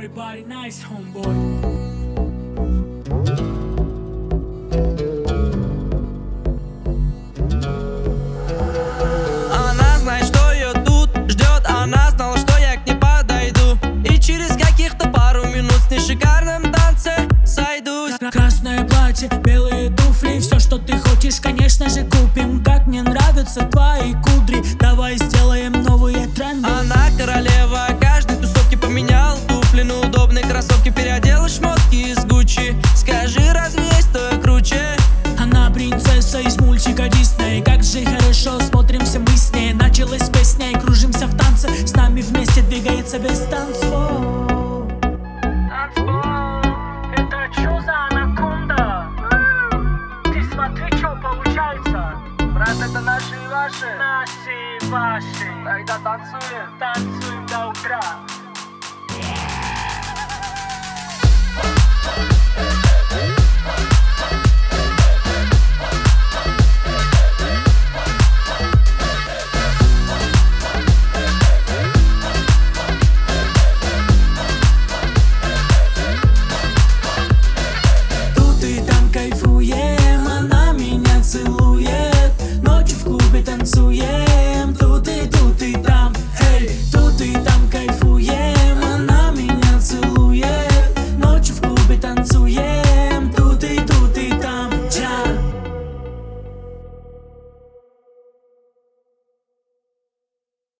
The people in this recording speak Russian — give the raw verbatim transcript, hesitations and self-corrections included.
Everybody nice, homeboy. Она знает, что ее тут ждет, она знала, что я к ней подойду, и через каких-то пару минут с ней в шикарном танце сойдусь. Красное платье, белые туфли, все, что ты хочешь, конечно же, купим. Как мне нравятся твои кудри, давай сделаем новые тренды. Она королева, каждой тусовки поменял туфли на удобные кроссовки, переодела шмотки из Гуччи. Скажи, разве есть кто круче? Она принцесса из мультика Дисней, как же хорошо смотримся мы с ней. Началась песня и кружимся в танце, с нами вместе двигается весь танцпол. Танцпол, это чё за анаконда? Ты смотри, чё получается. Брат, это наши и ваши. Наши и ваши. Тогда танцуем, танцуем до утра.